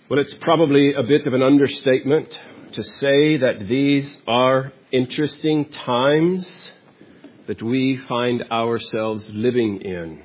Well, it's probably a bit of an understatement to say that these are interesting times that we find ourselves living in.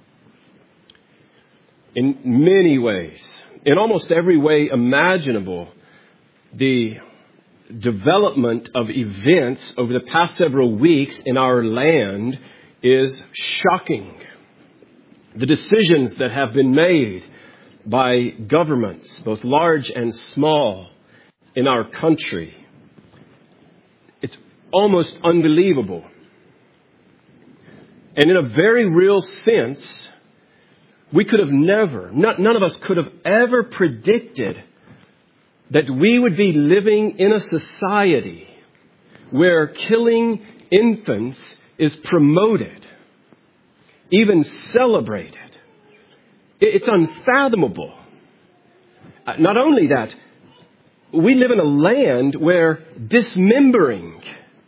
In many ways, in almost every way imaginable, the development of events over the past several weeks in our land is shocking. The decisions that have been made by governments, both large and small, in our country, it's almost unbelievable. And in a very real sense, we could have never, none of us could have ever predicted that we would be living in a society where killing infants is promoted, even celebrated. It's unfathomable. Not only that, we live in a land where dismembering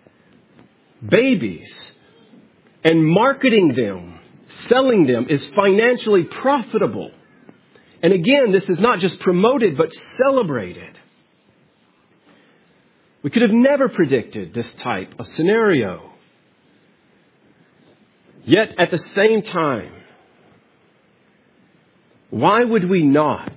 babies and marketing them, selling them, is financially profitable. And again, this is not just promoted, but celebrated. We could have never predicted this type of scenario. Yet at the same time, why would we not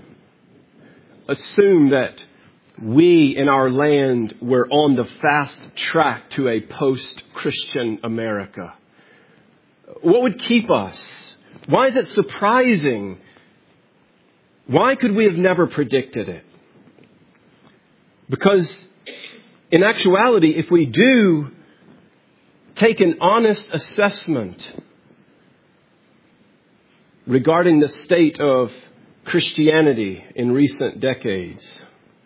assume that we in our land were on the fast track to a post-Christian America? What would keep us? Why is it surprising? Why could we have never predicted it? Because in actuality, if we do take an honest assessment regarding the state of Christianity in recent decades,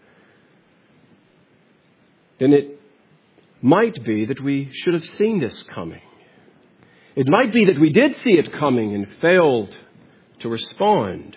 then it might be that we should have seen this coming. It might be that we did see it coming and failed to respond.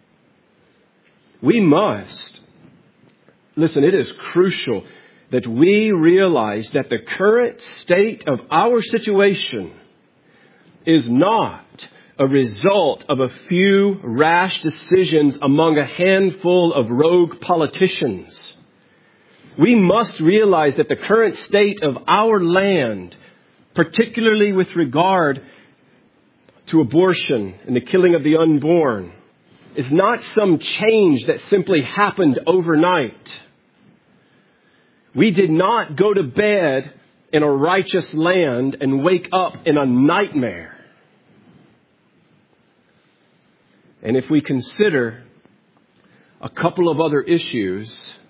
We must, listen, it is crucial that we realize that the current state of our situation is not a result of a few rash decisions among a handful of rogue politicians. We must realize that the current state of our land, particularly with regard to abortion and the killing of the unborn, is not some change that simply happened overnight. We did not go to bed in a righteous land and wake up in a nightmare. And if we consider a couple of other issues,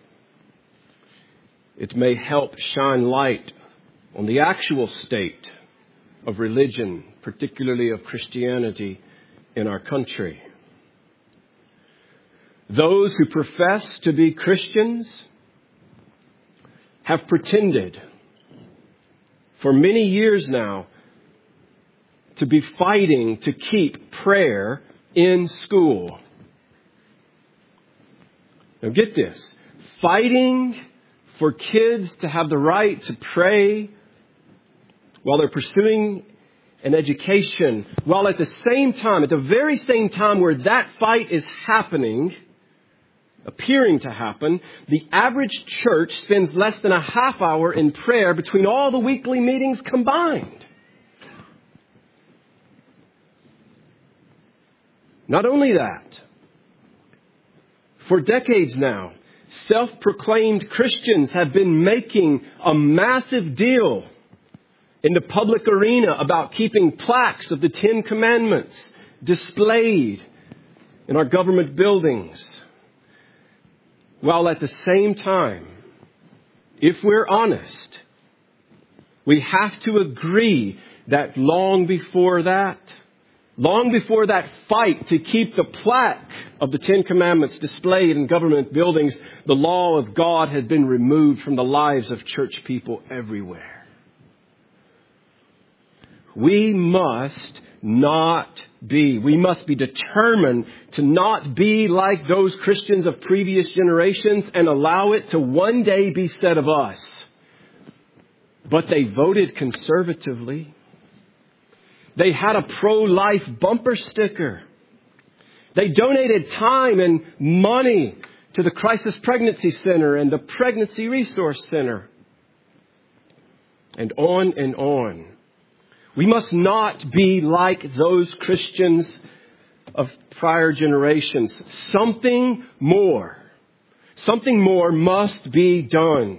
it may help shine light on the actual state of religion, particularly of Christianity in our country. Those who profess to be Christians have pretended for many years now to be fighting to keep prayer in school. Now get this. Fighting for kids to have the right to pray while they're pursuing an education, while at the same time, at the very same time where that fight is happening, appearing to happen, the average church spends less than a half hour in prayer between all the weekly meetings combined. Not only that, for decades now, self-proclaimed Christians have been making a massive deal in the public arena about keeping plaques of the Ten Commandments displayed in our government buildings. While at the same time, if we're honest, we have to agree that long before that fight to keep the plaque of the Ten Commandments displayed in government buildings, the law of God had been removed from the lives of church people everywhere. We must be determined to not be like those Christians of previous generations and allow it to one day be said of us. But they voted conservatively. They had a pro-life bumper sticker. They donated time and money to the Crisis Pregnancy Center and the Pregnancy Resource Center. And on and on. We must not be like those Christians of prior generations. Something more must be done.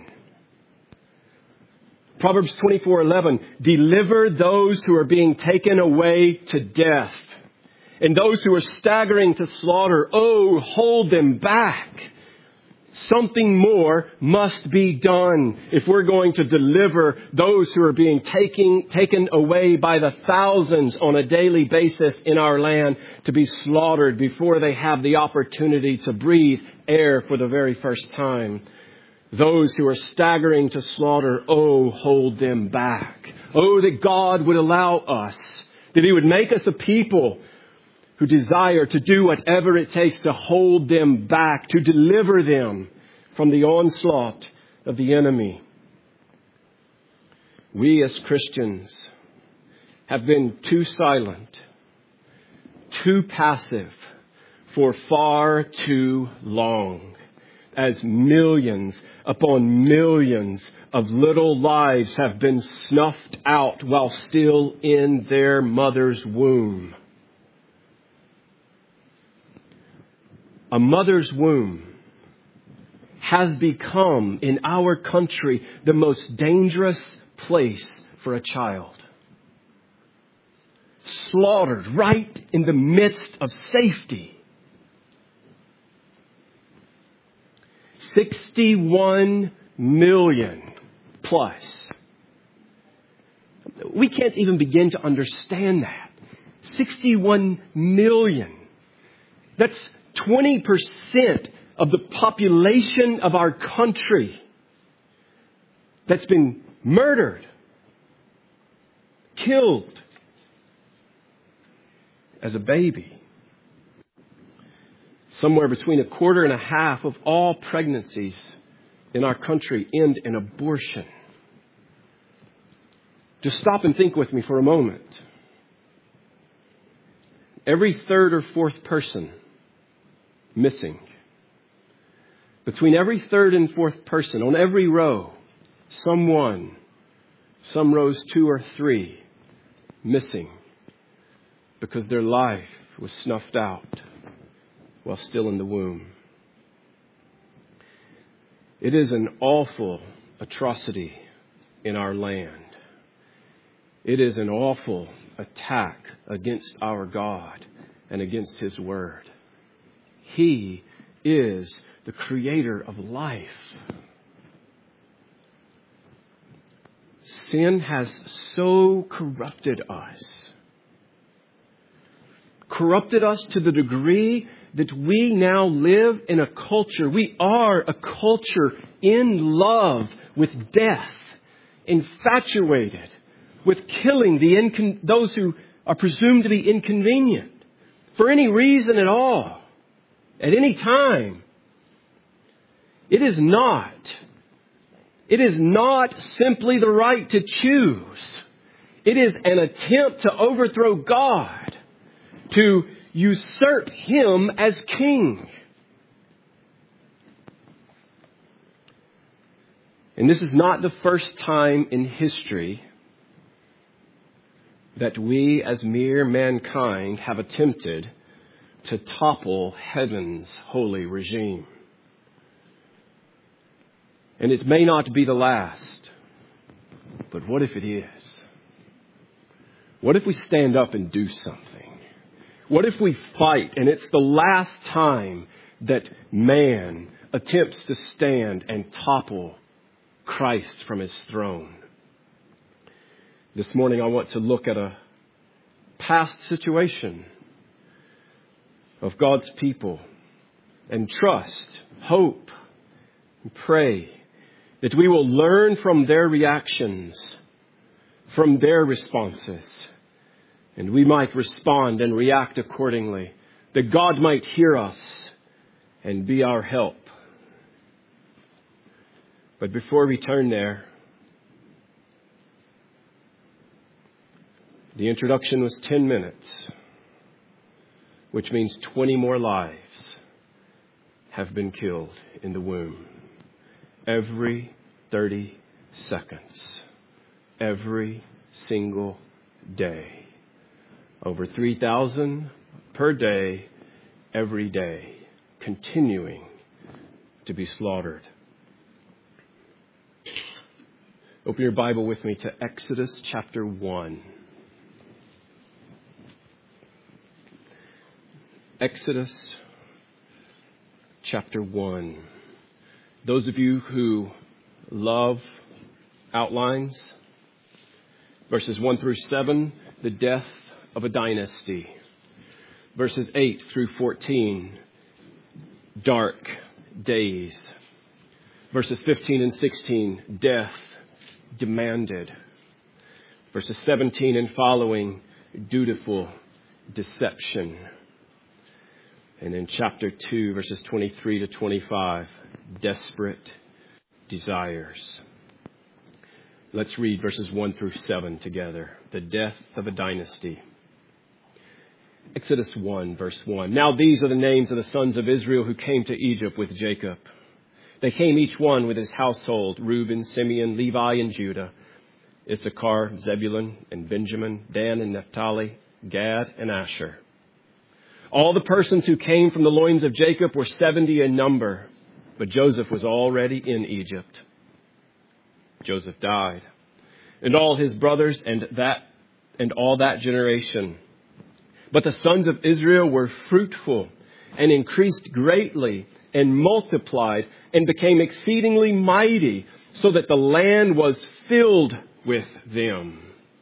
Proverbs 24:11, deliver those who are being taken away to death, and those who are staggering to slaughter, oh, hold them back. Something more must be done if we're going to deliver those who are being taken away by the thousands on a daily basis in our land to be slaughtered before they have the opportunity to breathe air for the very first time. Those who are staggering to slaughter, oh, hold them back. Oh, that God would allow us, that He would make us a people who desire to do whatever it takes to hold them back, to deliver them from the onslaught of the enemy. We as Christians have been too silent, too passive for far too long, as millions upon millions of little lives have been snuffed out while still in their mother's womb. A mother's womb has become, in our country, the most dangerous place for a child. Slaughtered right in the midst of safety. 61 million plus. We can't even begin to understand that. 61 million. That's 20% of the population of our country that's been murdered, killed as a baby. Somewhere between 1.25% of all pregnancies in our country end in abortion. Just stop and think with me for a moment. Every third or fourth person missing. Between every third and fourth person, on every row, someone, some rows 2 or 3, missing because their life was snuffed out while still in the womb. It is an awful atrocity in our land. It is an awful attack against our God and against His Word. He is the creator of life. Sin has so corrupted us to the degree that we now live in a culture. We are a culture in love with death, infatuated with killing those who are presumed to be inconvenient for any reason at all, at any time. It is not simply the right to choose. It is an attempt to overthrow God, to usurp Him as king. And this is not the first time in history that we as mere mankind have attempted to topple heaven's holy regime. And it may not be the last, but what if it is? What if we stand up and do something? What if we fight and it's the last time that man attempts to stand and topple Christ from His throne? This morning I want to look at a past situation of God's people and trust, hope, and pray that we will learn from their reactions, from their responses, and we might respond and react accordingly, that God might hear us and be our help. But before we turn there, the introduction was 10 minutes, which means 20 more lives have been killed in the womb. Every 30 seconds. Every single day. Over 3,000 per day, every day, continuing to be slaughtered. Open your Bible with me to Exodus chapter 1. Exodus chapter 1. Those of you who love outlines, verses 1 through 7, the death of a dynasty. Verses 8 through 14, dark days. Verses 15 and 16, death demanded. Verses 17 and following, dutiful deception. And in chapter 2, verses 23 to 25, desperate desires. Let's read verses 1 through 7 together. The death of a dynasty. Exodus 1, verse 1. Now these are the names of the sons of Israel who came to Egypt with Jacob. They came each one with his household, Reuben, Simeon, Levi, and Judah, Issachar, Zebulun, and Benjamin, Dan and Naphtali, Gad and Asher. All the persons who came from the loins of Jacob were 70 in number, but Joseph was already in Egypt. Joseph died, and all his brothers and all that generation. But the sons of Israel were fruitful and increased greatly and multiplied and became exceedingly mighty, so that the land was filled with them.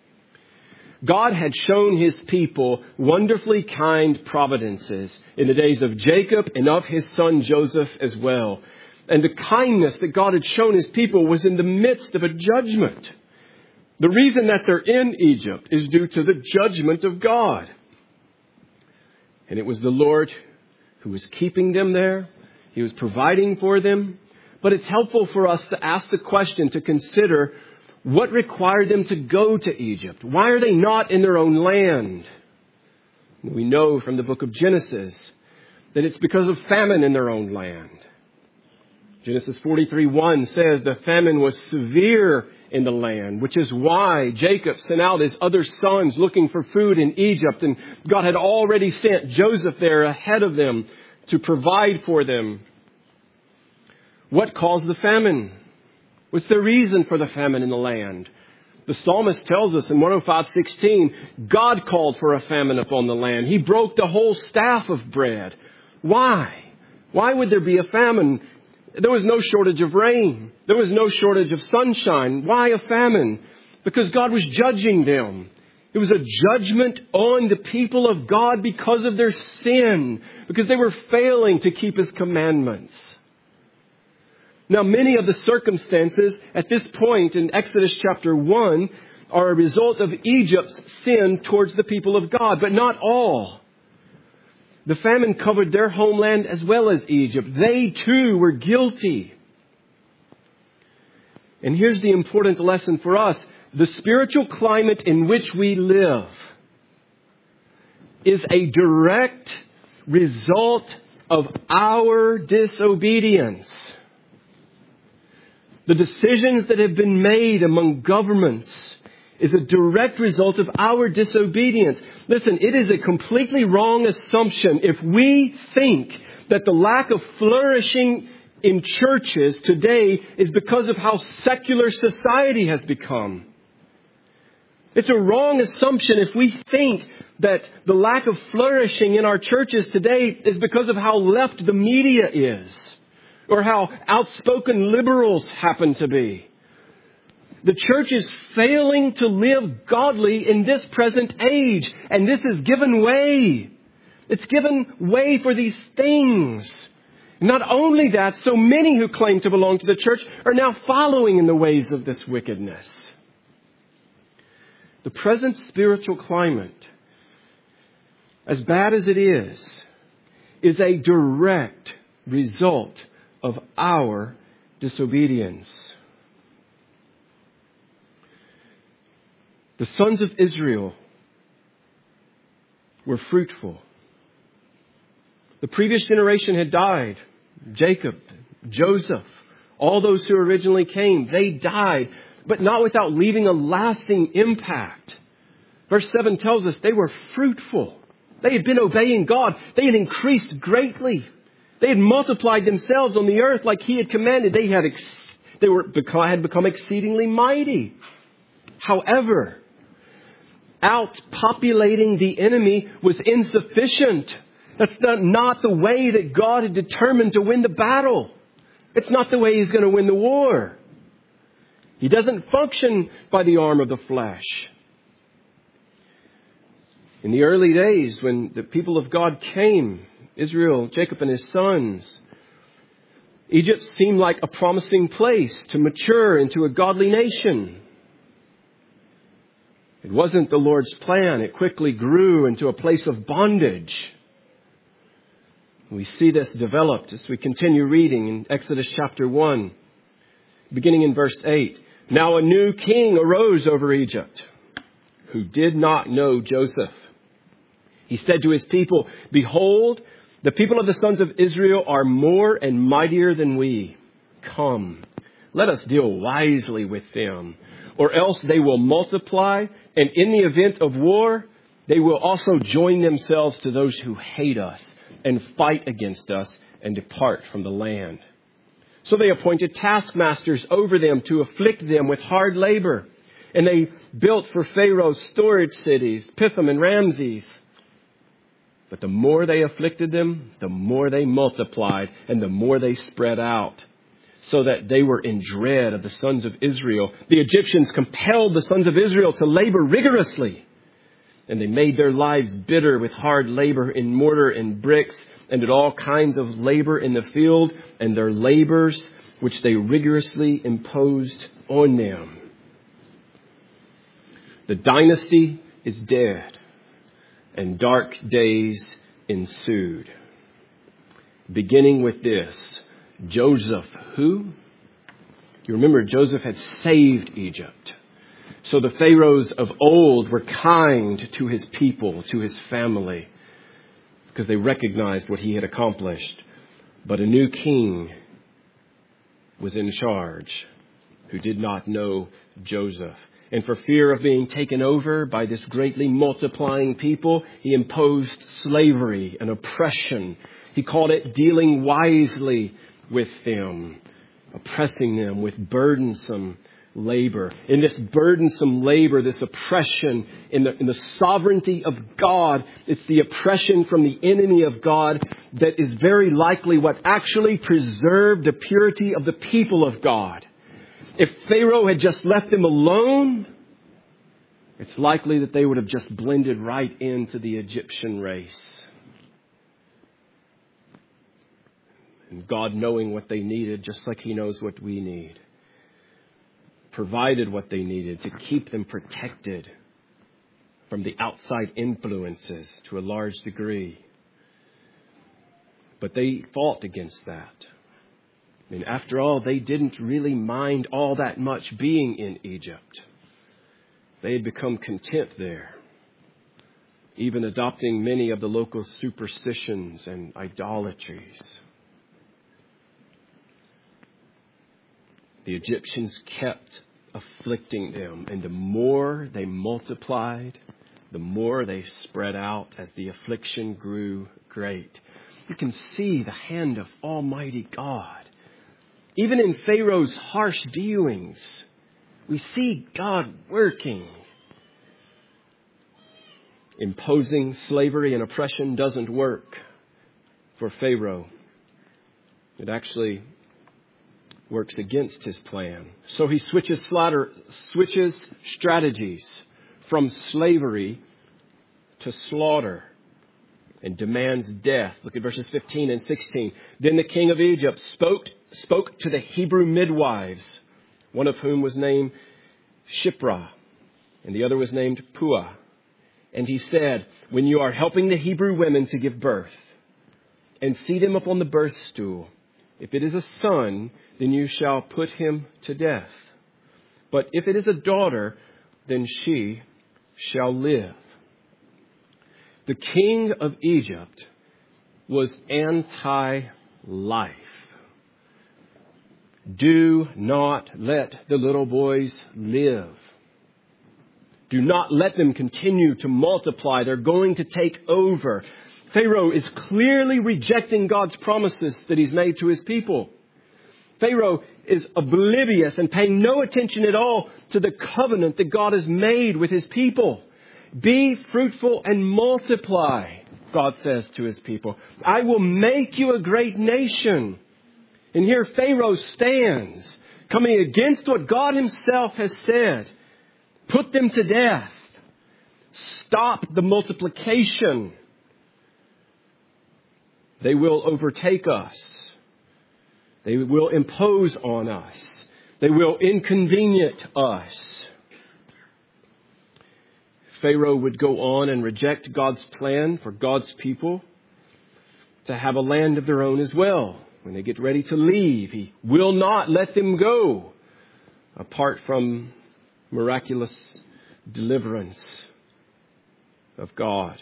God had shown his people wonderfully kind providences in the days of Jacob and of his son Joseph as well. And the kindness that God had shown his people was in the midst of a judgment. The reason that they're in Egypt is due to the judgment of God. And it was the Lord who was keeping them there. He was providing for them. But it's helpful for us to ask the question, to consider what required them to go to Egypt. Why are they not in their own land? We know from the book of Genesis that it's because of famine in their own land. Genesis 43:1 says the famine was severe in the land, which is why Jacob sent out his other sons looking for food in Egypt. And God had already sent Joseph there ahead of them to provide for them. What caused the famine? What's the reason for the famine in the land? The psalmist tells us in 105:16, God called for a famine upon the land. He broke the whole staff of bread. Why? Why would there be a famine? There was no shortage of rain. There was no shortage of sunshine. Why a famine? Because God was judging them. It was a judgment on the people of God because of their sin, because they were failing to keep his commandments. Now, many of the circumstances at this point in Exodus chapter 1 are a result of Egypt's sin towards the people of God, but not all. The famine covered their homeland as well as Egypt. They too were guilty. And here's the important lesson for us. The spiritual climate in which we live is a direct result of our disobedience. The decisions that have been made among governments is a direct result of our disobedience. Listen, it is a completely wrong assumption if we think that the lack of flourishing in churches today is because of how secular society has become. It's a wrong assumption if we think that the lack of flourishing in our churches today is because of how left the media is, or how outspoken liberals happen to be. The church is failing to live godly in this present age. And this has given way. It's given way for these things. Not only that, so many who claim to belong to the church are now following in the ways of this wickedness. The present spiritual climate, as bad as it is a direct result of our disobedience. The sons of Israel were fruitful. The previous generation had died. Jacob, Joseph, all those who originally came, they died, but not without leaving a lasting impact. Verse 7 tells us they were fruitful. They had been obeying God. They had increased greatly. They had multiplied themselves on the earth like He had commanded. They had become exceedingly mighty. However, outpopulating the enemy was insufficient. That's not the way that God had determined to win the battle. It's not the way He's going to win the war. He doesn't function by the arm of the flesh. In the early days, when the people of God came, Israel, Jacob and his sons, Egypt seemed like a promising place to mature into a godly nation. It wasn't the Lord's plan. It quickly grew into a place of bondage. We see this developed as we continue reading in Exodus chapter 1, beginning in verse 8. Now a new king arose over Egypt, who did not know Joseph. He said to his people, "Behold, the people of the sons of Israel are more and mightier than we. Come, let us deal wisely with them, or else they will multiply, and in the event of war, they will also join themselves to those who hate us and fight against us and depart from the land." So they appointed taskmasters over them to afflict them with hard labor. And they built for Pharaoh storage cities, Pithom and Ramses. But the more they afflicted them, the more they multiplied and the more they spread out, so that they were in dread of the sons of Israel. The Egyptians compelled the sons of Israel to labor rigorously, and they made their lives bitter with hard labor in mortar and bricks, and did all kinds of labor in the field, and their labors which they rigorously imposed on them. The dynasty is dead, and dark days ensued. Beginning with this, Joseph, who? You remember Joseph had saved Egypt. So the pharaohs of old were kind to his people, to his family, because they recognized what he had accomplished. But a new king was in charge who did not know Joseph. And for fear of being taken over by this greatly multiplying people, he imposed slavery and oppression. He called it dealing wisely with them, oppressing them with burdensome labor. In this burdensome labor, this oppression in the sovereignty of God, it's the oppression from the enemy of God that is very likely what actually preserved the purity of the people of God. If Pharaoh had just left them alone, it's likely that they would have just blended right into the Egyptian race. And God, knowing what they needed, just like He knows what we need, provided what they needed to keep them protected from the outside influences to a large degree. But they fought against that. And after all, they didn't really mind all that much being in Egypt. They had become content there, even adopting many of the local superstitions and idolatries. The Egyptians kept afflicting them, and the more they multiplied, the more they spread out as the affliction grew great. You can see the hand of Almighty God. Even in Pharaoh's harsh dealings, we see God working. Imposing slavery and oppression doesn't work for Pharaoh. It actually works against his plan. So he switches strategies from slavery to slaughter and demands death. Look at verses 15 and 16. Then the king of Egypt spoke to the Hebrew midwives, one of whom was named Shiphrah, and the other was named Puah. And he said, when you are helping the Hebrew women to give birth, and see them upon the birth stool, if it is a son, then you shall put him to death. But if it is a daughter, then she shall live. The king of Egypt was anti-life. Do not let the little boys live. Do not let them continue to multiply. They're going to take over. Pharaoh is clearly rejecting God's promises that he's made to his people. Pharaoh is oblivious and paying no attention at all to the covenant that God has made with his people. Be fruitful and multiply, God says to his people. I will make you a great nation. And here Pharaoh stands, coming against what God himself has said. Put them to death. Stop the multiplication. They will overtake us. They will impose on us. They will inconvenience us. Pharaoh would go on and reject God's plan for God's people to have a land of their own as well. When they get ready to leave, he will not let them go apart from miraculous deliverance of God.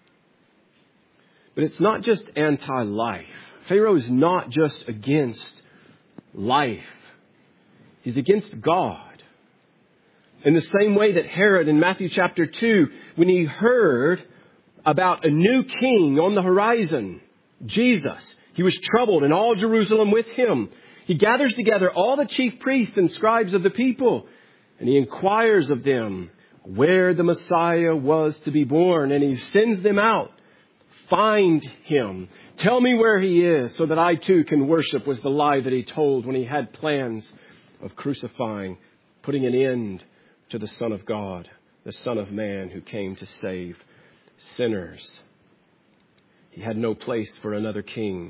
But it's not just anti-life. Pharaoh is not just against life. He's against God. In the same way that Herod in Matthew chapter 2, when he heard about a new king on the horizon, Jesus, he was troubled and all Jerusalem with him. He gathers together all the chief priests and scribes of the people, and he inquires of them where the Messiah was to be born, and he sends them out. Find him. Tell me where he is so that I too can worship, was the lie that he told when he had plans of crucifying, putting an end to the Son of God, the Son of Man who came to save sinners. He had no place for another king.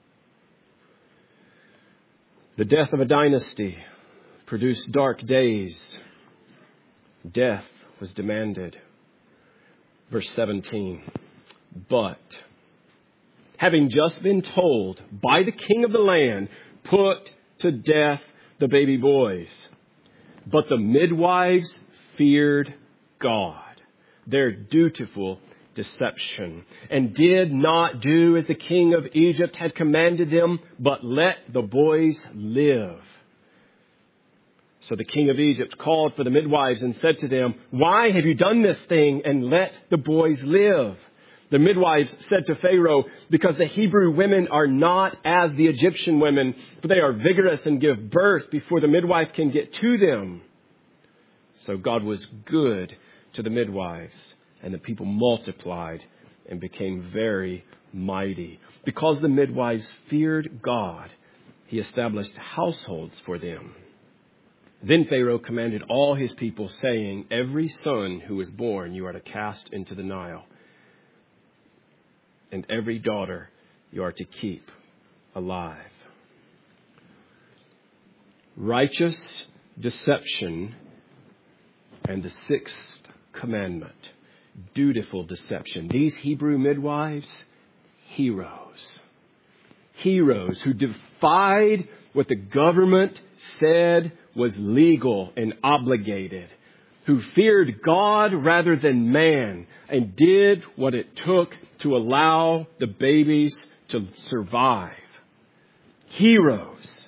The death of a dynasty produced dark days. Death was demanded. Verse 17. But, having just been told by the king of the land, put to death the baby boys. But the midwives feared God, their dutiful deception, and did not do as the king of Egypt had commanded them, but let the boys live. So the king of Egypt called for the midwives and said to them, why have you done this thing and let the boys live? The midwives said to Pharaoh, because the Hebrew women are not as the Egyptian women, for they are vigorous and give birth before the midwife can get to them. So God was good to the midwives, and the people multiplied and became very mighty. Because the midwives feared God, he established households for them. Then Pharaoh commanded all his people, saying, every son who is born you are to cast into the Nile, and every daughter you are to keep alive. Righteous deception and the sixth commandment, dutiful deception. These Hebrew midwives, heroes. Heroes who defied what the government said was legal and obligated, who feared God rather than man, and did what it took to allow the babies to survive. Heroes.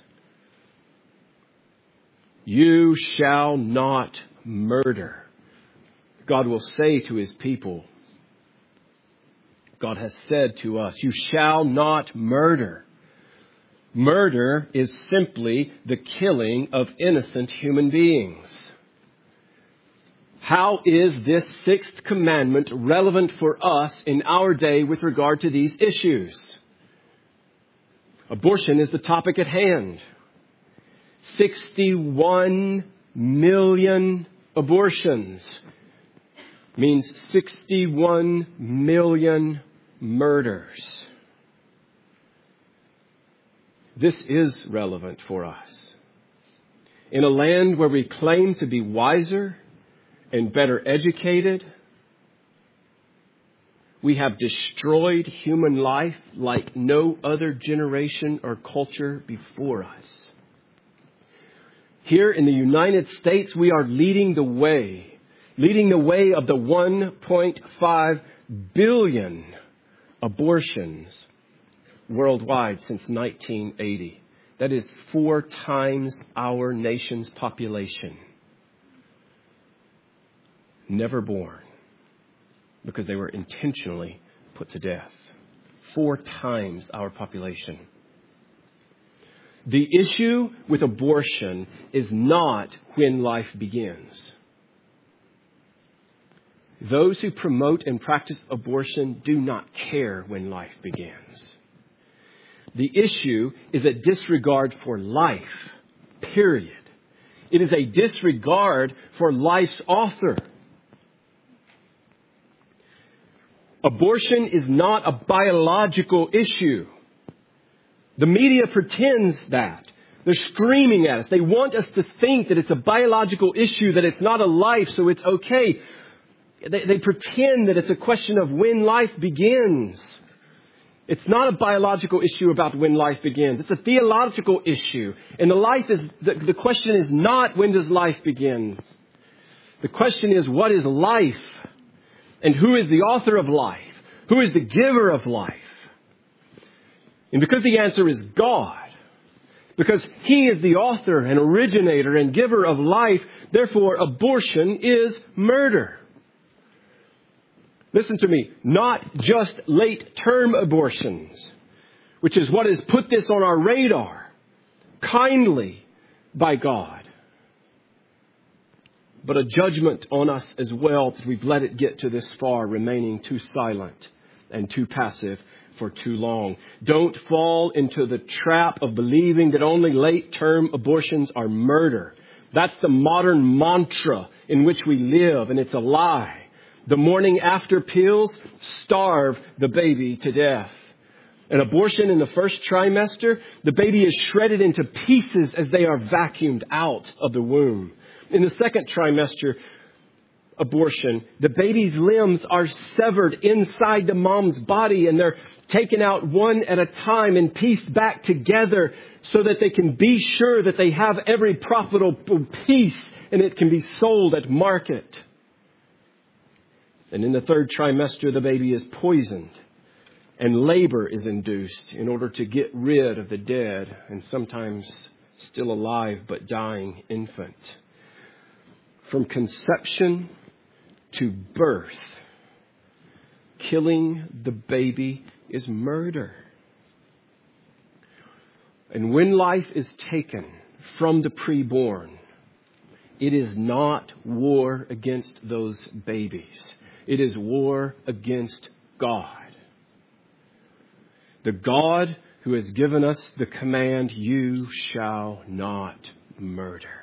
You shall not murder. God will say to his people, God has said to us, you shall not murder. Murder is simply the killing of innocent human beings. How is this sixth commandment relevant for us in our day with regard to these issues? Abortion is the topic at hand. 61 million abortions means 61 million murders. This is relevant for us. In a land where we claim to be wiser and better educated, we have destroyed human life like no other generation or culture before us. Here in the United States, we are leading the way of the 1.5 billion abortions worldwide since 1980. That is 4 times our nation's population. Never born because they were intentionally put to death. 4 times our population. The issue with abortion is not when life begins. Those who promote and practice abortion do not care when life begins. The issue is a disregard for life, period. It is a disregard for life's author. Abortion is not a biological issue. The media pretends that. They're screaming at us. They want us to think that it's a biological issue, that it's not a life, so it's okay. They pretend that it's a question of when life begins. It's not a biological issue about when life begins. It's a theological issue. And the question is not when does life begin. The question is, what is life? And who is the author of life? Who is the giver of life? And because the answer is God, because He is the author and originator and giver of life, therefore abortion is murder. Listen to me, not just late-term abortions, which is what has put this on our radar, kindly by God, but a judgment on us as well that we've let it get to this far, remaining too silent and too passive for too long. Don't fall into the trap of believing that only late-term abortions are murder. That's the modern mantra in which we live, and it's a lie. The morning after pills starve the baby to death. An abortion in the first trimester, the baby is shredded into pieces as they are vacuumed out of the womb. In the second trimester abortion, the baby's limbs are severed inside the mom's body, and they're taken out one at a time and pieced back together so that they can be sure that they have every profitable piece and it can be sold at market. And in the third trimester, the baby is poisoned and labor is induced in order to get rid of the dead and sometimes still alive but dying infant. From conception to birth, killing the baby is murder. And when life is taken from the preborn, it is not war against those babies. It is war against God. The God who has given us the command, you shall not murder.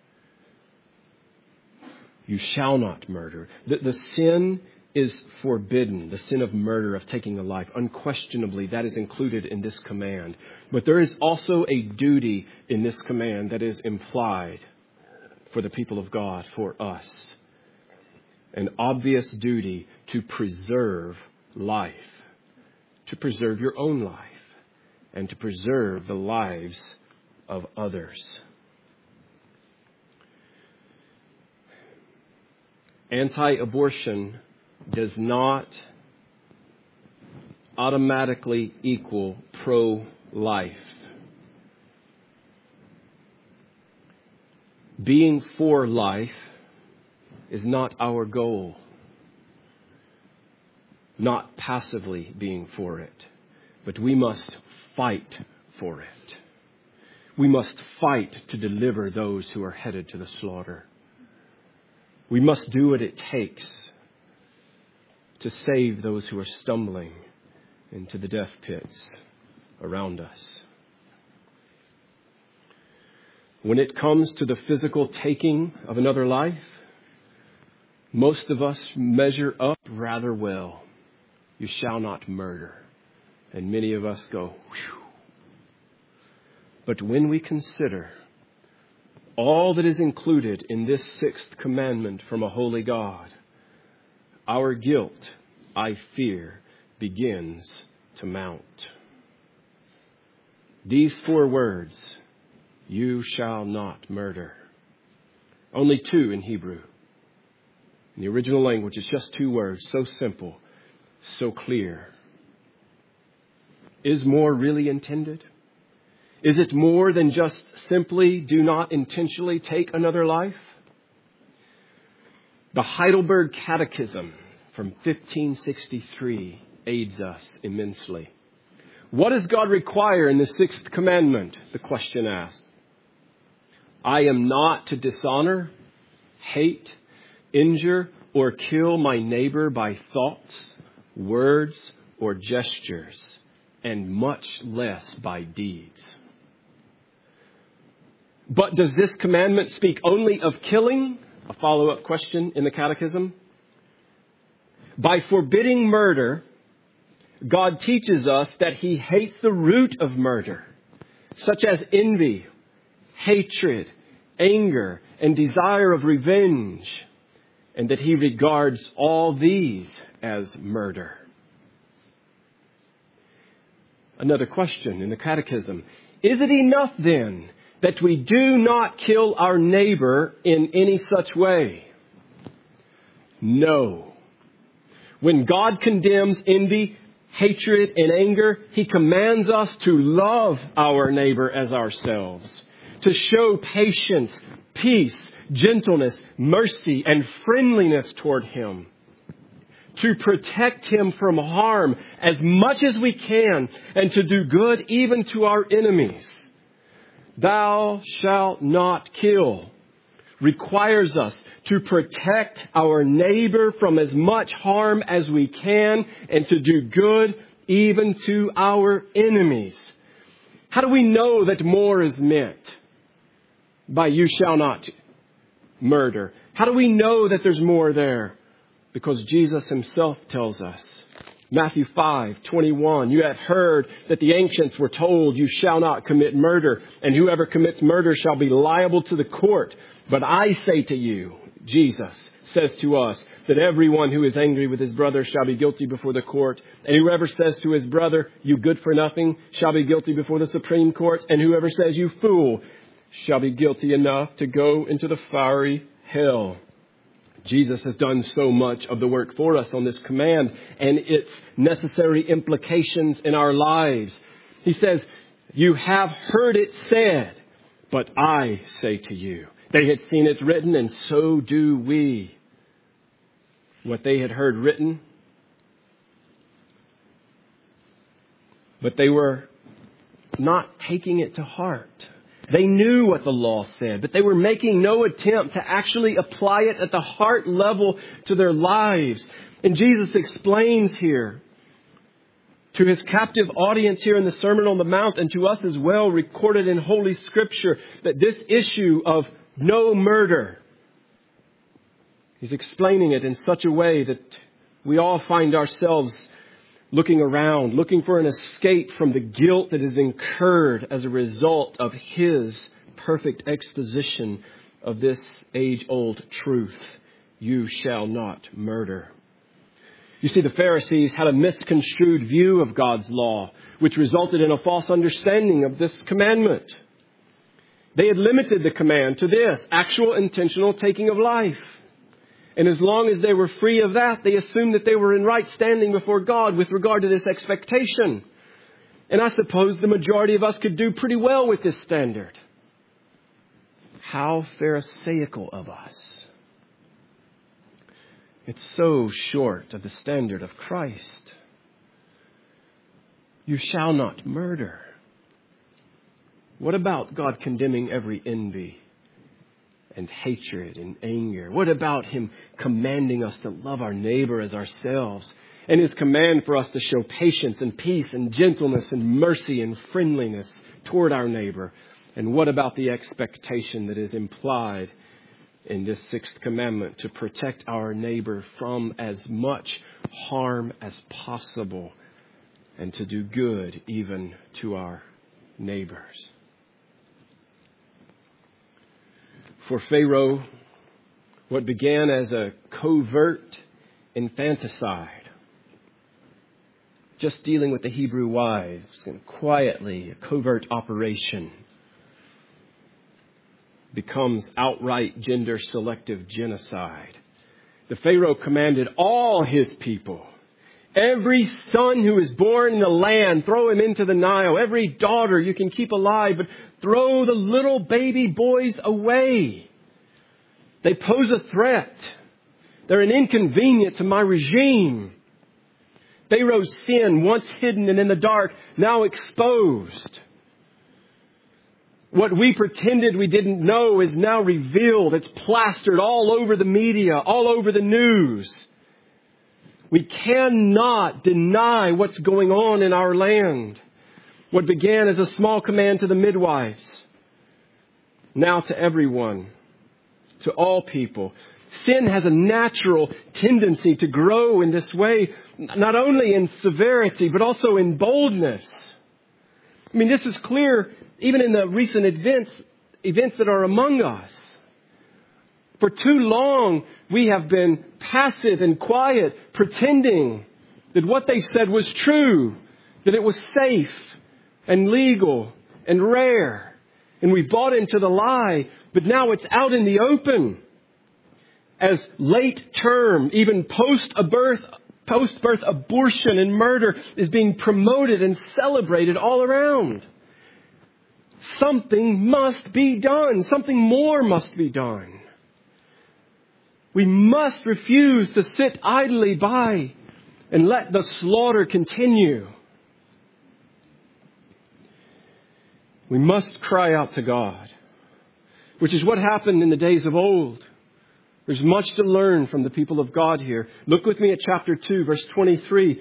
You shall not murder. The sin is forbidden, the sin of murder, of taking a life. Unquestionably, that is included in this command. But there is also a duty in this command that is implied for the people of God, for us. An obvious duty to preserve life, to preserve your own life, and to preserve the lives of others. Anti-abortion does not automatically equal pro-life. Being for life is not our goal. Not passively being for it, but we must fight for it. We must fight to deliver those who are headed to the slaughter. We must do what it takes to save those who are stumbling into the death pits around us. When it comes to the physical taking of another life, most of us measure up rather well. You shall not murder. And many of us go, whew. But when we consider all that is included in this sixth commandment from a holy God, our guilt, I fear, begins to mount. These 4 words, you shall not murder. Only 2 in Hebrew. In the original language, it's just 2 words, so simple, so clear. Is more really intended? Is it more than just simply do not intentionally take another life? The Heidelberg Catechism from 1563 aids us immensely. What does God require in the sixth commandment? The question asks. I am not to dishonor, hate, injure, or kill my neighbor by thoughts, words, or gestures, and much less by deeds. But does this commandment speak only of killing? A follow-up question in the Catechism. By forbidding murder, God teaches us that He hates the root of murder, such as envy, hatred, anger, and desire of revenge, and that He regards all these as murder. Another question in the Catechism. Is it enough then that we do not kill our neighbor in any such way? No. When God condemns envy, hatred, and anger, He commands us to love our neighbor as ourselves, to show patience, peace, gentleness, mercy, and friendliness toward him, to protect him from harm as much as we can, and to do good even to our enemies. Thou shalt not kill requires us to protect our neighbor from as much harm as we can and to do good even to our enemies. How do we know that more is meant by you shall not murder? How do we know that there's more there? Because Jesus Himself tells us. Matthew 5:21, you have heard that the ancients were told you shall not commit murder, and whoever commits murder shall be liable to the court. But I say to you, Jesus says to us, that everyone who is angry with his brother shall be guilty before the court. And whoever says to his brother, you good for nothing, shall be guilty before the Supreme Court. And whoever says, you fool, shall be guilty enough to go into the fiery hell. Jesus has done so much of the work for us on this command and its necessary implications in our lives. He says, you have heard it said, but I say to you. They had seen it written, and so do we. What they had heard written, but they were not taking it to heart. They knew what the law said, but they were making no attempt to actually apply it at the heart level to their lives. And Jesus explains here to His captive audience here in the Sermon on the Mount, and to us as well, recorded in Holy Scripture, that this issue of no murder, He's explaining it in such a way that we all find ourselves looking around, looking for an escape from the guilt that is incurred as a result of His perfect exposition of this age-old truth. You shall not murder. You see, the Pharisees had a misconstrued view of God's law, which resulted in a false understanding of this commandment. They had limited the command to this, actual intentional taking of life. And as long as they were free of that, they assumed that they were in right standing before God with regard to this expectation. And I suppose the majority of us could do pretty well with this standard. How Pharisaical of us. It's so short of the standard of Christ. You shall not murder. What about God condemning every envy and hatred and anger? What about Him commanding us to love our neighbor as ourselves? And His command for us to show patience and peace and gentleness and mercy and friendliness toward our neighbor? And what about the expectation that is implied in this sixth commandment to protect our neighbor from as much harm as possible and to do good even to our neighbors? For Pharaoh, what began as a covert infanticide, just dealing with the Hebrew wives, and quietly, a covert operation, becomes outright gender-selective genocide. The Pharaoh commanded all his people, Every son who is born in the land, throw him into the Nile. Every daughter you can keep alive, but throw the little baby boys away. They pose a threat. They're an inconvenience to my regime. Pharaoh's sin, once hidden and in the dark, now exposed. What we pretended we didn't know is now revealed. It's plastered all over the media, all over the news. We cannot deny what's going on in our land. What began as a small command to the midwives, now to everyone, to all people. Sin has a natural tendency to grow in this way, not only in severity, but also in boldness. I mean, this is clear even in the recent events that are among us. For too long, we have been passive and quiet, pretending that what they said was true, that it was safe and legal and rare. And we bought into the lie, but now it's out in the open as late term, even post-birth abortion and murder is being promoted and celebrated all around. Something must be done. Something more must be done. We must refuse to sit idly by and let the slaughter continue. We must cry out to God, which is what happened in the days of old. There's much to learn from the people of God here. Look with me at chapter 2, verse 23.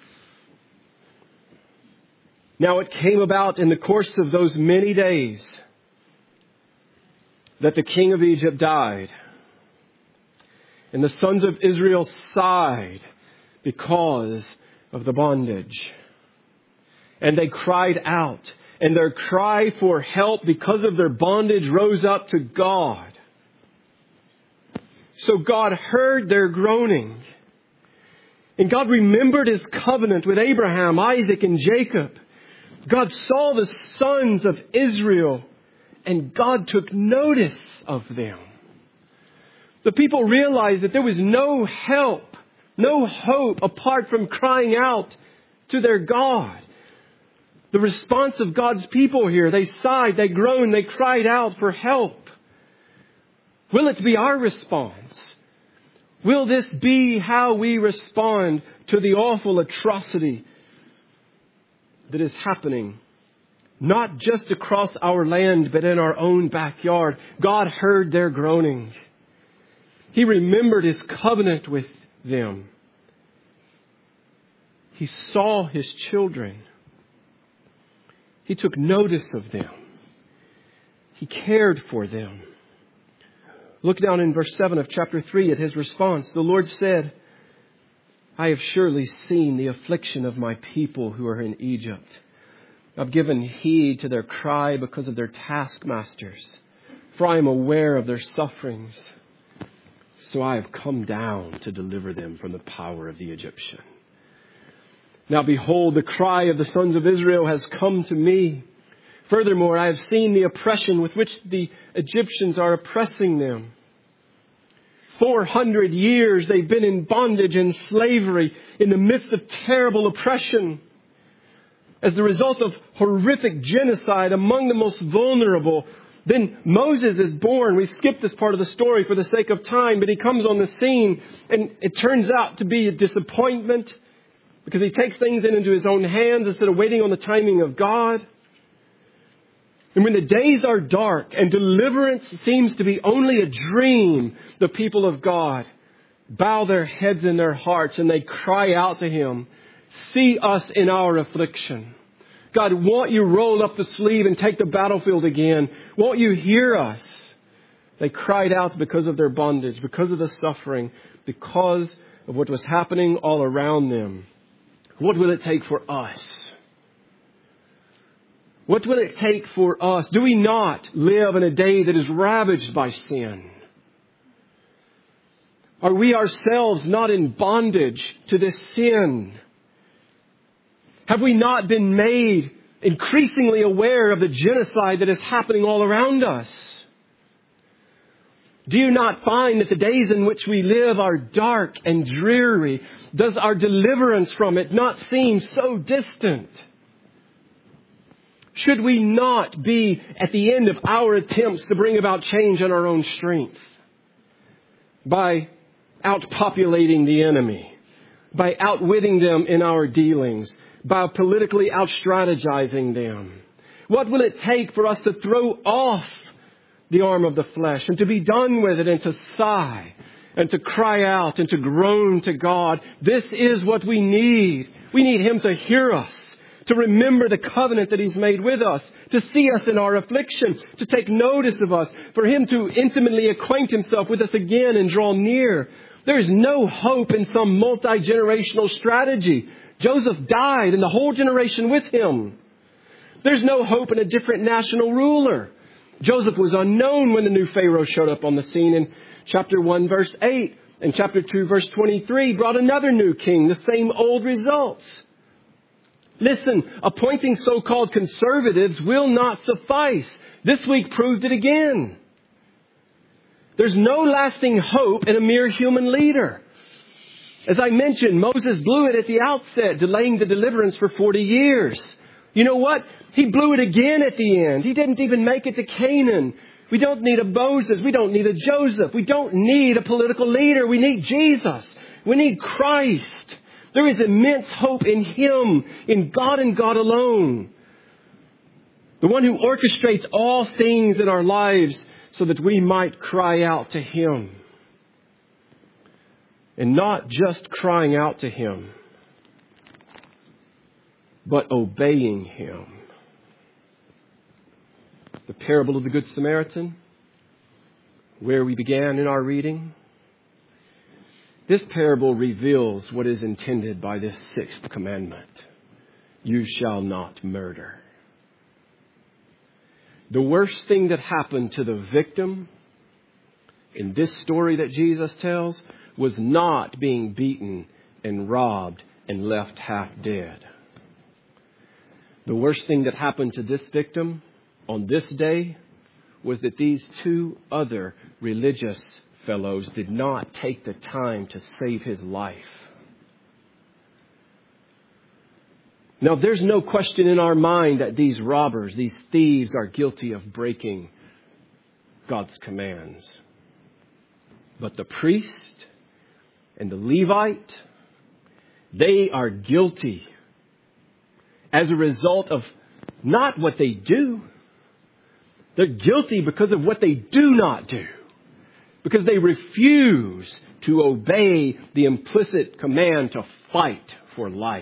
Now it came about in the course of those many days that the king of Egypt died. And the sons of Israel sighed because of the bondage. And they cried out. And their cry for help because of their bondage rose up to God. So God heard their groaning. And God remembered His covenant with Abraham, Isaac, and Jacob. God saw the sons of Israel, and God took notice of them. The people realized that there was no help, no hope apart from crying out to their God. The response of God's people here, they sighed, they groaned, they cried out for help. Will it be our response? Will this be how we respond to the awful atrocity that is happening, not just across our land, but in our own backyard? God heard their groaning. He remembered His covenant with them. He saw His children. He took notice of them. He cared for them. Look down in verse 7 of chapter 3 at His response. The Lord said, I have surely seen the affliction of my people who are in Egypt. I've given heed to their cry because of their taskmasters, for I am aware of their sufferings. So I have come down to deliver them from the power of the Egyptian. Now behold, the cry of the sons of Israel has come to me. Furthermore, I have seen the oppression with which the Egyptians are oppressing them. 400 years they've been in bondage and slavery in the midst of terrible oppression. As the result of horrific genocide among the most vulnerable, then Moses is born. We've skipped this part of the story for the sake of time, but he comes on the scene and it turns out to be a disappointment because he takes things into his own hands instead of waiting on the timing of God. And when the days are dark and deliverance seems to be only a dream, the people of God bow their heads in their hearts and they cry out to Him, see us in our affliction. God, won't you roll up the sleeve and take the battlefield again? Won't you hear us? They cried out because of their bondage, because of the suffering, because of what was happening all around them. What will it take for us? What will it take for us? Do we not live in a day that is ravaged by sin? Are we ourselves not in bondage to this sin? Have we not been made increasingly aware of the genocide that is happening all around us? Do you not find that the days in which we live are dark and dreary? Does our deliverance from it not seem so distant? Should we not be at the end of our attempts to bring about change on our own strength? By outpopulating the enemy, by outwitting them in our dealings, by politically outstrategizing them? What will it take for us to throw off the arm of the flesh and to be done with it and to sigh and to cry out and to groan to God? This is what we need. We need Him to hear us, to remember the covenant that He's made with us, to see us in our affliction, to take notice of us, for Him to intimately acquaint Himself with us again and draw near. There is no hope in some multi-generational strategy. Joseph died and the whole generation with him. There's no hope in a different national ruler. Joseph was unknown when the new Pharaoh showed up on the scene in chapter 1, verse 8. And chapter 2, verse 23 brought another new king, the same old results. Listen, appointing so-called conservatives will not suffice. This week proved it again. There's no lasting hope in a mere human leader. As I mentioned, Moses blew it at the outset, delaying the deliverance for 40 years. You know what? He blew it again at the end. He didn't even make it to Canaan. We don't need a Moses. We don't need a Joseph. We don't need a political leader. We need Jesus. We need Christ. There is immense hope in Him, in God and God alone. The one who orchestrates all things in our lives so that we might cry out to Him. And not just crying out to Him, but obeying Him. The parable of the Good Samaritan, where we began in our reading. This parable reveals what is intended by this sixth commandment. You shall not murder. The worst thing that happened to the victim in this story that Jesus tells was not being beaten and robbed and left half dead. The worst thing that happened to this victim on this day was that these two other religious fellows did not take the time to save his life. Now, there's no question in our mind that these robbers, these thieves, are guilty of breaking God's commands. But the priest and the Levite, they are guilty as a result of not what they do. They're guilty because of what they do not do. Because they refuse to obey the implicit command to fight for life.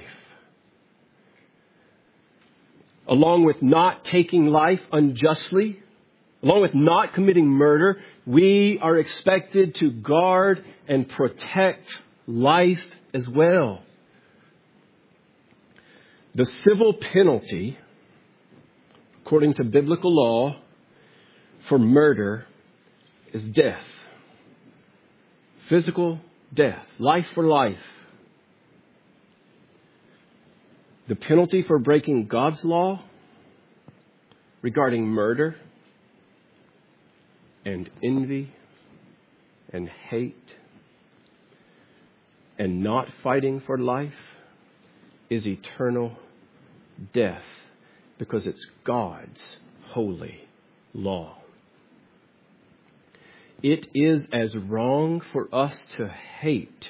Along with not taking life unjustly, along with not committing murder, we are expected to guard and protect life as well. The civil penalty, according to biblical law, for murder is death. Physical death. Life for life. The penalty for breaking God's law regarding murder and envy and hate and not fighting for life is eternal death, because it's God's holy law. It is as wrong for us to hate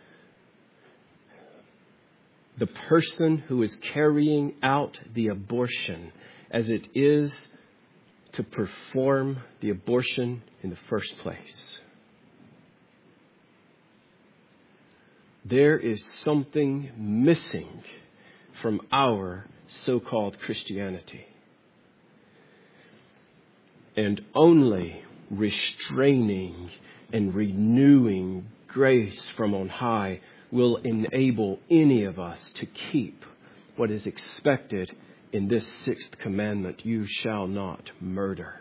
the person who is carrying out the abortion as it is to perform the abortion in the first place. There is something missing from our so-called Christianity. And only restraining and renewing grace from on high will enable any of us to keep what is expected in this sixth commandment: you shall not murder.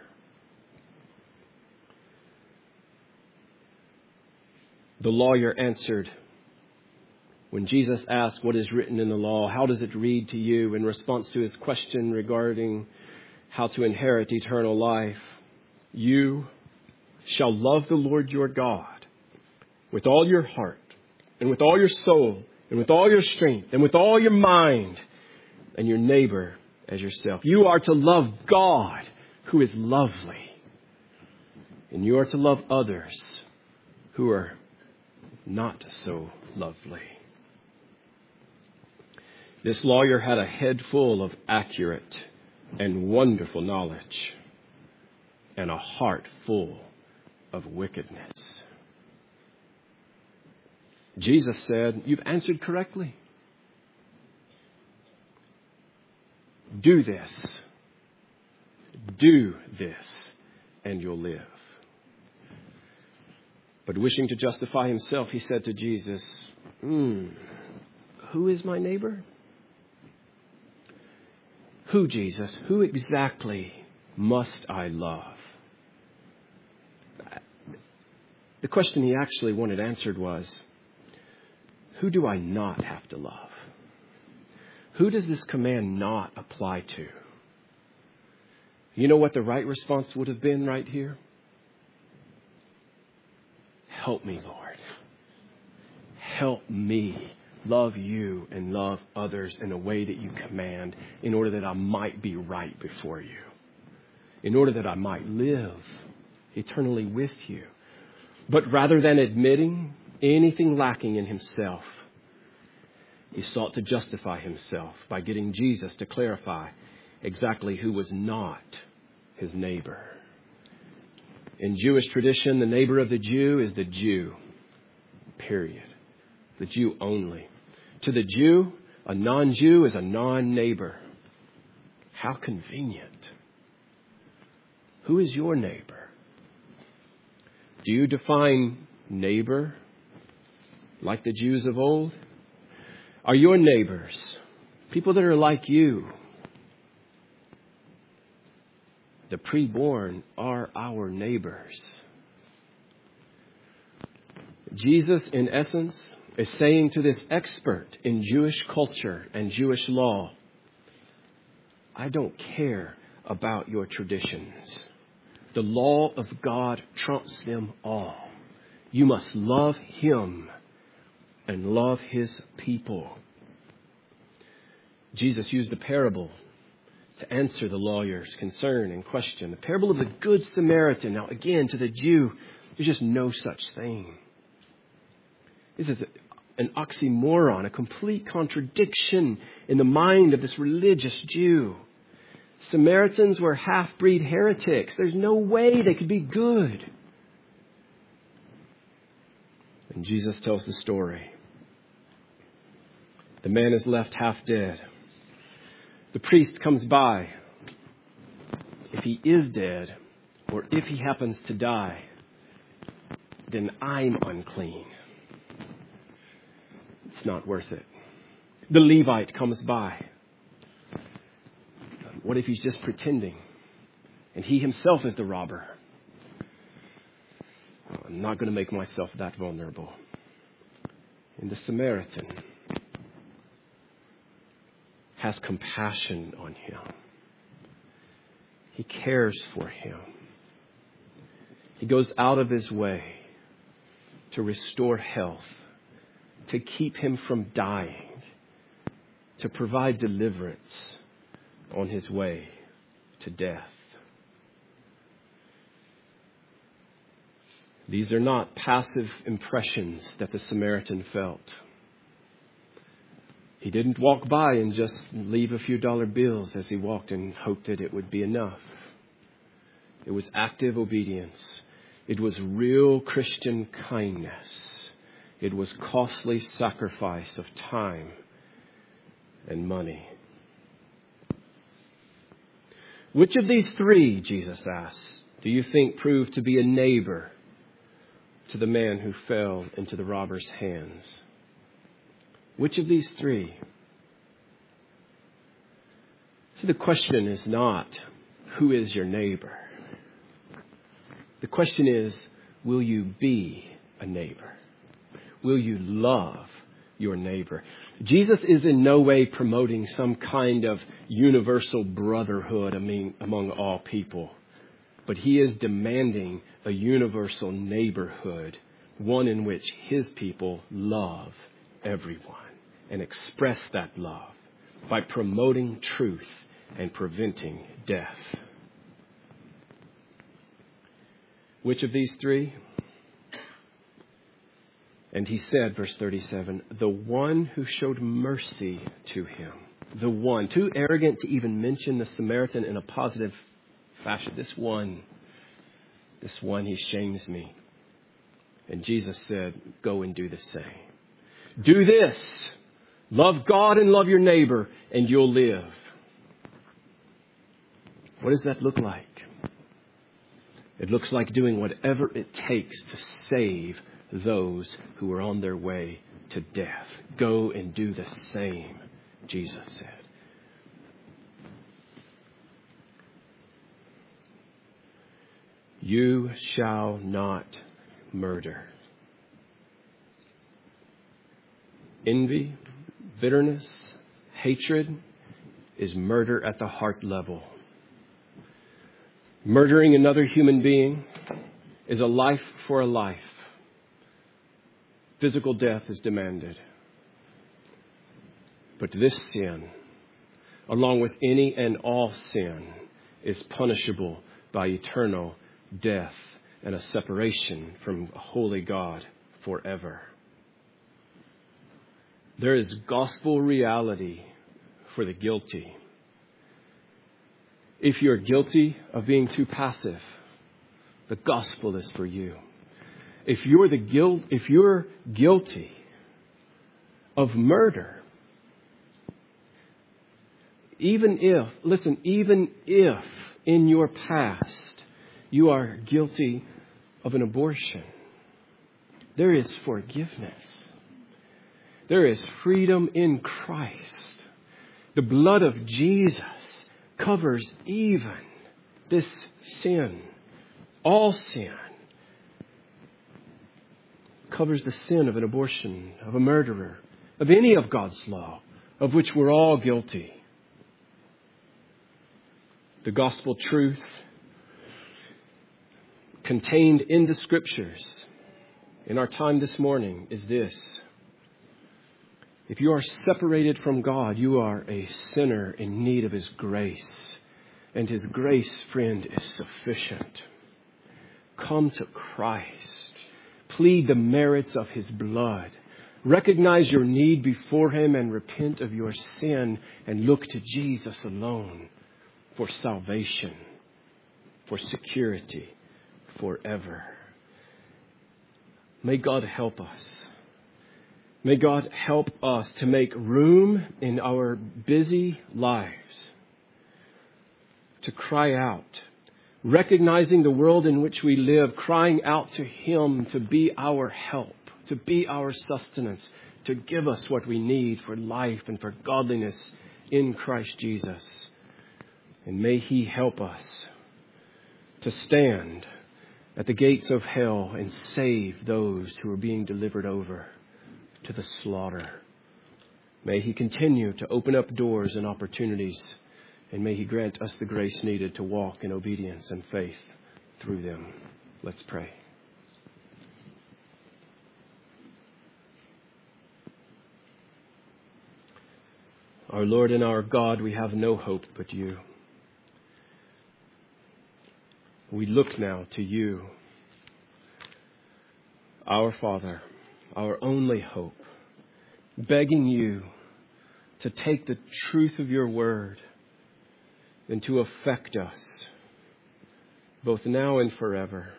The lawyer answered when Jesus asked, what is written in the law? How does it read to you? In response to his question regarding how to inherit eternal life, you shall love the Lord your God with all your heart and with all your soul and with all your strength and with all your mind, and your neighbor as yourself. You are to love God, who is lovely. And you are to love others who are not so lovely. This lawyer had a head full of accurate and wonderful knowledge and a heart full of wickedness. Jesus said, "You've answered correctly. Do this, and you'll live." But wishing to justify himself, he said to Jesus, who is my neighbor? Who, Jesus? Who exactly must I love? The question he actually wanted answered was, who do I not have to love? Who does this command not apply to? You know what the right response would have been right here? Help me, Lord. Help me love you and love others in a way that you command, in order that I might be right before you, in order that I might live eternally with you. But rather than admitting anything lacking in himself, he sought to justify himself by getting Jesus to clarify exactly who was not his neighbor. In Jewish tradition, the neighbor of the Jew is the Jew, period. The Jew only. To the Jew, a non-Jew is a non-neighbor. How convenient. Who is your neighbor? Do you define neighbor like the Jews of old? Are your neighbors people that are like you? The preborn are our neighbors. Jesus, in essence, is saying to this expert in Jewish culture and Jewish law, I don't care about your traditions. The law of God trumps them all. You must love him and love his people. Jesus used the parable to answer the lawyer's concern and question. The parable of the Good Samaritan. Now, again, to the Jew, there's just no such thing. This is an oxymoron, a complete contradiction in the mind of this religious Jew. Samaritans were half-breed heretics. There's no way they could be good. And Jesus tells the story. The man is left half dead. The priest comes by. If he is dead, or if he happens to die, then I'm unclean. It's not worth it. The Levite comes by. What if he's just pretending? And he himself is the robber. I'm not going to make myself that vulnerable. And the Samaritan has compassion on him. He cares for him. He goes out of his way to restore health, to keep him from dying, to provide deliverance on his way to death. These are not passive impressions that the Samaritan felt. He didn't walk by and just leave a few dollar bills as he walked and hoped that it would be enough. It was active obedience. It was real Christian kindness. It was costly sacrifice of time and money. Which of these three, Jesus asks, do you think proved to be a neighbor to the man who fell into the robber's hands? Which of these three? So the question is not, who is your neighbor? The question is, will you be a neighbor? Will you love your neighbor? Jesus is in no way promoting some kind of universal brotherhood among all people. But he is demanding a universal neighborhood, one in which his people love everyone and express that love by promoting truth and preventing death. Which of these three? And he said, verse 37, the one who showed mercy to him. The one. Too arrogant to even mention the Samaritan in a positive fashion. This one, he shames me. And Jesus said, go and do the same. Do this. Love God and love your neighbor, and you'll live. What does that look like? It looks like doing whatever it takes to save those who are on their way to death. Go and do the same, Jesus said. You shall not murder. Envy, bitterness, hatred is murder at the heart level. Murdering another human being is a life for a life. Physical death is demanded. But this sin, along with any and all sin, is punishable by eternal death and a separation from a holy God forever. There is gospel reality for the guilty. If you're guilty of being too passive, the gospel is for you. If you're guilty of murder, even if in your past you are guilty of an abortion, there is forgiveness. There is freedom in Christ. The blood of Jesus covers even this sin. All sin covers the sin of an abortion, of a murderer, of any of God's law, of which we're all guilty. The gospel truth contained in the Scriptures in our time this morning is this. If you are separated from God, you are a sinner in need of His grace. And His grace, friend, is sufficient. Come to Christ. Plead the merits of His blood. Recognize your need before Him and repent of your sin and look to Jesus alone for salvation, for security, forever. May God help us. May God help us to make room in our busy lives to cry out, recognizing the world in which we live, crying out to Him to be our help, to be our sustenance, to give us what we need for life and for godliness in Christ Jesus. And may He help us to stand at the gates of hell and save those who are being delivered over to the slaughter. May He continue to open up doors and opportunities, and may He grant us the grace needed to walk in obedience and faith through them. Let's pray. Our Lord and our God, we have no hope but You. We look now to You, our Father, our only hope, begging You to take the truth of Your word and to affect us both now and forever.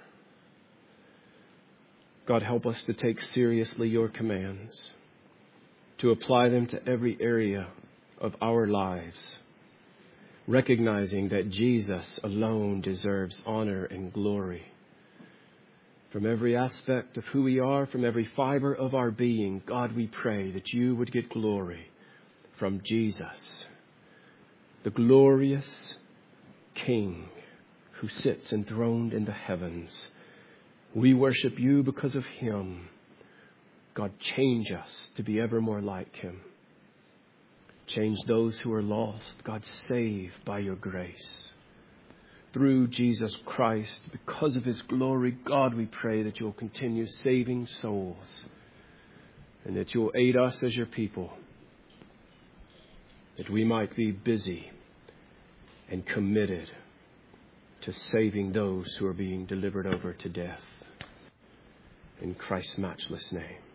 God, help us to take seriously Your commands, to apply them to every area of our lives, recognizing that Jesus alone deserves honor and glory. From every aspect of who we are, from every fiber of our being, God, we pray that You would get glory from Jesus, the glorious King who sits enthroned in the heavens. We worship You because of Him. God, change us to be ever more like Him. Change those who are lost. God, save by Your grace. through Jesus Christ, because of His glory. God, we pray that You'll continue saving souls and that You'll aid us as Your people, that we might be busy and committed to saving those who are being delivered over to death. In Christ's matchless name.